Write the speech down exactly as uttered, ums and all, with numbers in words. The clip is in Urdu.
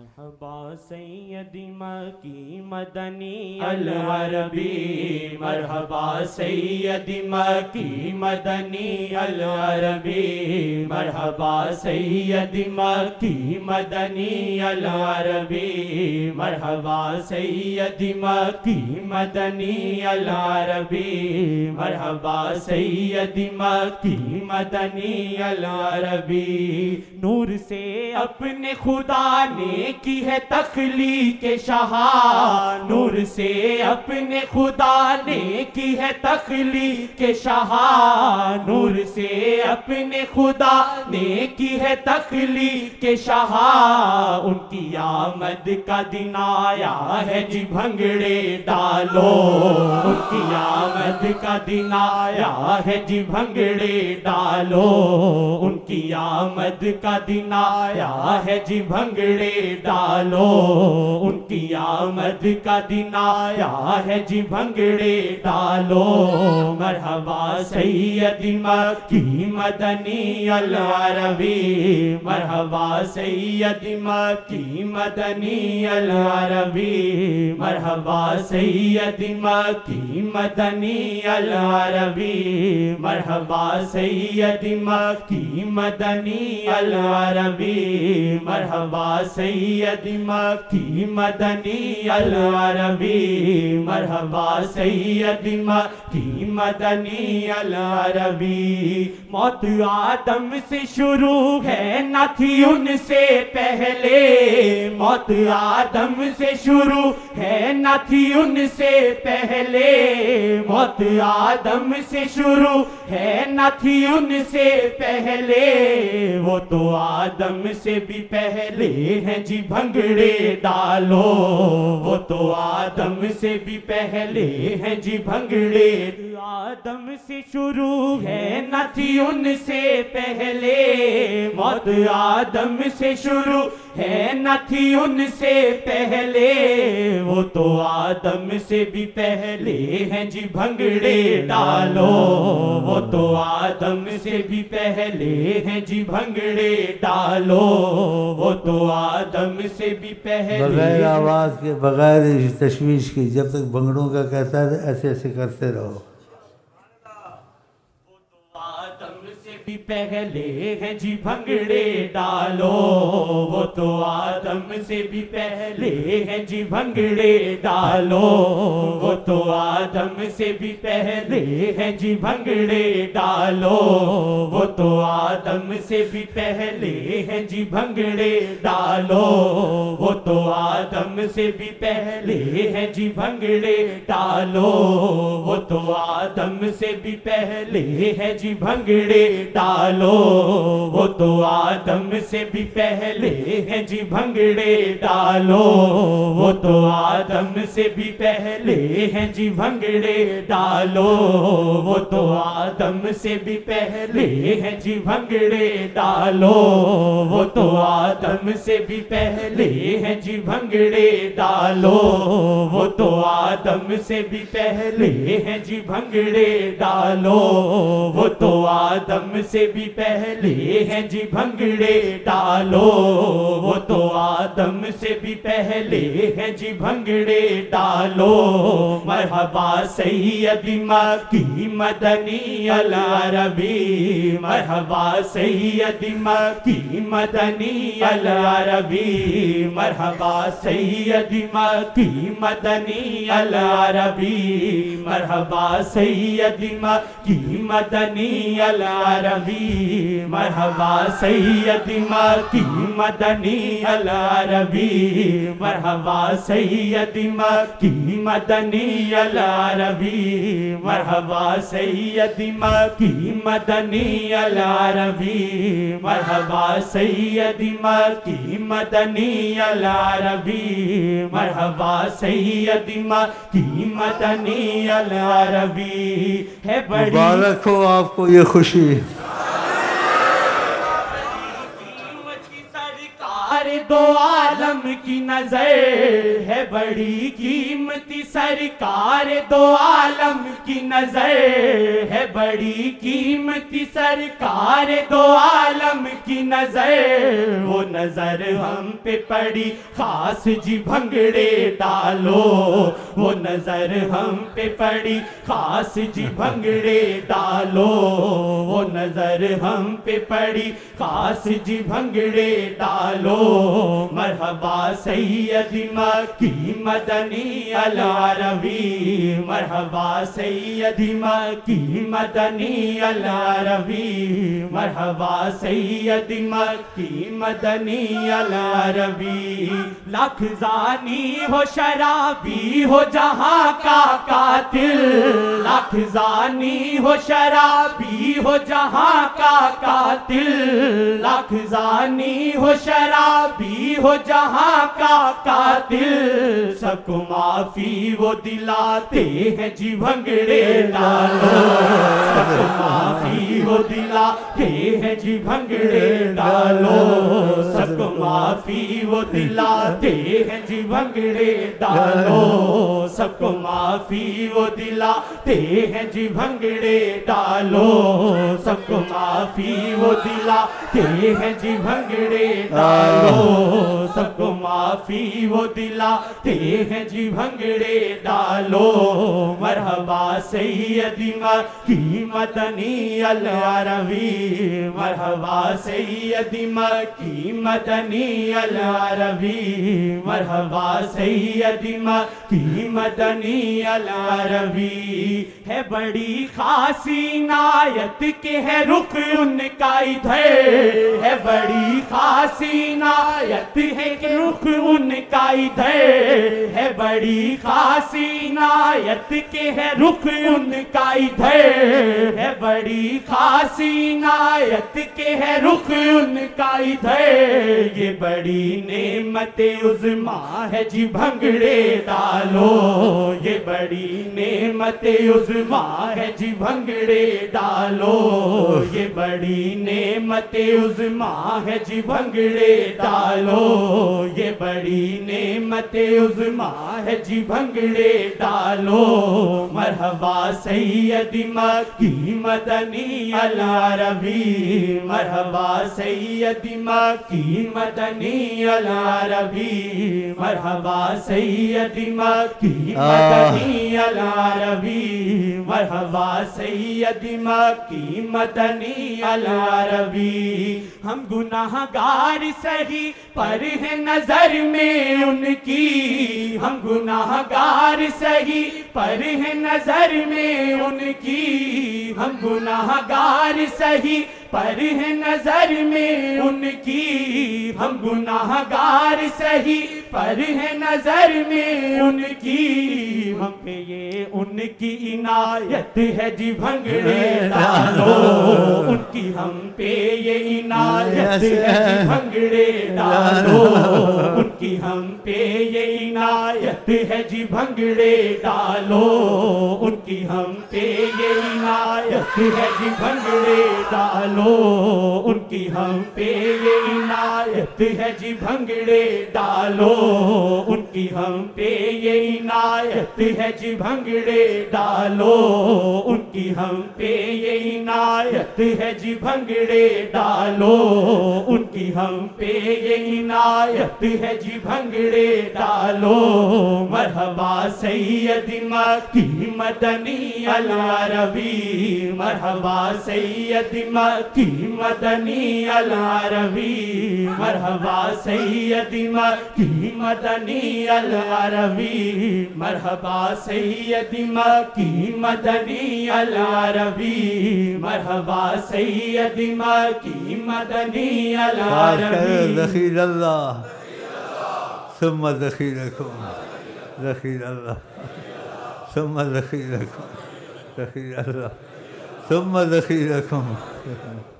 مرحبا سیدی مکی مدنی العربی، مرحبا سیدی مکی مدنی العربی، مرحبا سیدی مکی مدنی العربی، مرحبا سیدی مکی مدنی العربی، مرحبا سیدی مکی مدنی العربی۔ نور سے اپنے خدا نے کی ہے تخلیق شاہ، نور سے اپنے خدا نے کی ہے تخلیق شاہ، نور سے اپنے خدا نے کی ہے تخلیق شاہ۔ ان کی آمد کا دن آیا ہے جی بھنگڑے ڈالو، ان کی آمد کا دن آیا ہے جی بھنگڑے ڈالو، ان کی آمد کا دن آیا ہے جی بھنگڑے ڈالو، ان کی آمد کا دن آیا ہے جی بھنگڑے ڈالو۔ مرحبا سیدی مکی مدنی العربی، مرحبا سیدی مکی مدنی العربی، مرحبا سیدی مکی مدنی العربی، مرحبا سیدی مکی مدنی العربی، مرحبا سیدی مکی مدنی العربی، مرحبا سیدی مکی مدنی العربی۔ موت آدم سے شروع ہے نہ تھی ان سے پہلے، موت آدم سے شروع ہے نہ تھی ان سے پہلے، موت آدم سے شروع ہے نہ تھی ان سے پہلے، وہ تو آدم سے بھی پہلے ہیں جی بھنگڑے ڈالو، وہ تو آدم سے بھی پہلے ہیں جی بھنگڑے۔ آدم سے شروع ہے نہ تھی ان سے پہلے، موت آدم سے شروع ہے نہ تھی ان سے پہلے، وہ تو آدم سے بھی پہلے ہیں جی بھنگڑے ڈالو، وہ تو آدم سے بھی پہلے ہیں جی بھنگڑے ڈالو، وہ تو آدم سے بھی پہلے۔ بغیر آواز کے، بغیر تشویش کی، جب تک بھنگڑوں کا کہتا ہے ایسے ایسے کرتے رہو۔ بھی پہلے ہیں جی بھنگڑے ڈالو، وہ تو آدم سے بھی پہلے ہیں جی بھنگڑے ڈالو، وہ تو آدم سے بھی پہلے ہیں جی بھنگڑے ڈالو، وہ تو آدم سے بھی پہلے ہیں جی بھنگڑے ڈالو، وہ تو آدم سے بھی پہلے ہیں جی بھنگڑے ڈالو، وہ تو آدم سے بھی پہلے ہیں جی بھنگڑے ڈالو، وہ تو آدم سے بھی پہلے ہیں جی بھنگڑے ڈالو، وہ تو آدم سے بھی پہلے ہیں جی بھنگڑے ڈالو، وہ تو آدم سے بھی پہلے ہیں جی بھنگڑے ڈالو، وہ تو آدم سے بھی پہلے ہیں جی بھنگڑے ڈالو، وہ تو آدم سے بھی پہلے ہیں جی بھنگڑے ڈالو، وہ تو آدم سے بھی پہلے ہیں جی بھنگڑے ڈالو، وہ تو آدم سے بھی پہلے ہیں جی بھنگڑے ڈالو۔ مرحبا سیدی مکی مدنی العربی، مرحبا سیدی مکی مدنی العربی، مرحبا سیدی مکی مدنی العربی، مرحبا سیدی مکی مدنی العربی، مرحبا سیدی مکی مدنی العربی، مرحبا سیدی مکی مدنی العربی، مرحبا سیدی مکی مدنی العربی، مرحبا سیدی مکی مدنی العربی، مرحبا سیدی مکی مدنی العربی۔ ہے بڑی مبارک ہو آپ کو یہ خوشی۔ سرکار دو عالم کی نظر ہے بڑی قیمتی، سرکار دو عالم کی نظر ہے بڑی قیمتی، سرکار دو عالم کی نظر، وہ نظر ہم پہ پڑی خاص جی بھنگڑے ڈالو، وہ نظر ہم پہ پڑی خاص جی بھنگڑے ڈالو، وہ نظر ہم پہ پڑی خاص جی بھنگڑے ڈالو، مرحبا سید مکی مدنی العربی، مرحبا سید مکی مدنی العربی، مرحبا سید مکی مدنی العربی، لاکھ زانی ہو شرابی ہو جہاں کا قاتل، لاکھ زانی ہو شرابی ہو جہاں کا قاتل، لاکھ زانی ہو شرابی ہو جہاں کا قاتل، سب کو معافی وہ دلاتے ہیں جی بھنگڑے ڈالو، سب کو معافی وہ دلاتے ہیں جی بھنگڑے ڈالو، سب کو معافی وہ دلاتے ہیں جی بھنگڑے ڈالو، سب کو معافی وہ دلاتے ہیں جی بھنگڑے ڈالو، سب کو معافی وہ دلاتے ہیں جی بھنگڑے ڈالو، سب کو معافی وہ دلاتے ہیں جی بھنگڑے ڈالو، مرحبا سیدی مکی مدنی العربی، مرحبا سیدی مکی مدنی العربی، مرحبا سیدی مکی مدنی العربی، ہے بڑی خاص عنایت کہ ہے رخ ان کا ادھر، ہے بڑی خاص عنایت ہے کہ رخ ان کا ادھر، ہے بڑی خاص عنایت کہ ہے رخ ان کا ادھر، ہے بڑی خاص عنایت کہ ہے رخ ان کا ادھر، یہ بڑی نعمت عظمیٰ ہے جی بھنگڑے ڈالو، یہ بڑی نعمت عظمیٰ ہے جی بھنگڑے ڈالو، یہ بڑی نعمت عظمیٰ ہے جی بھنگڑے ڈالو، یہ بڑی نعمت عظمیٰ ہے جی بھنگڑے ڈالو، مرحبا سیدی مکی مدنی العربی، مرحبا سیدی مکی مدنی العربی، مرحبا سیدی مکی مدنی العربی، مرحبا سیدی مکی مدنی العربی، ہم گناہ گار سہی پر ہے نظر میں ان کی، ہم گناہ گار سہی پر ہے نظر میں ان کی، ہم گناہ گار سہی پر ہے نظر میں ان کی، ہم گناہ گار سہی پر ہے نظر میں ان کی، ہم پہ یہ ان کی عنایت ہے جی بھنگڑے ڈالو، ان کی ہم پہ یہ عنایت ہے جی بھنگڑے ڈالو، ان کی ہم پہ یہ عنایت ہے جی بھنگڑے ڈالو، ان کی ہم پہ یہ عنایت ہے جی بھنگڑے ڈالو، ان کی ہم پہ یہ عنایت ہے جی بھنگڑے ڈالو، ان کی ہم پہ یہ عنایت ہے جی بھنگڑے ڈالو، ان کی ہم پہ یہ عنایت ہے جی بھنگڑے ڈالو، ان کی ہم پہ یہ عنایت ہے جی بھنگڑے ڈالو، مرحبا سیدی مکی مدنی العربی، مرحبا سیدی مکی مدنی العربی، مرحبا سیدی مکی مدنی العربی، مرحبا سیدی مکی مدنی العربی، مرحبا سیدی مکی مدنی العربی، دخیل اللہ ثم دخیلکم، دخیل اللہ ثم دخیلکم، دخیل اللہ ثم دخیلکم.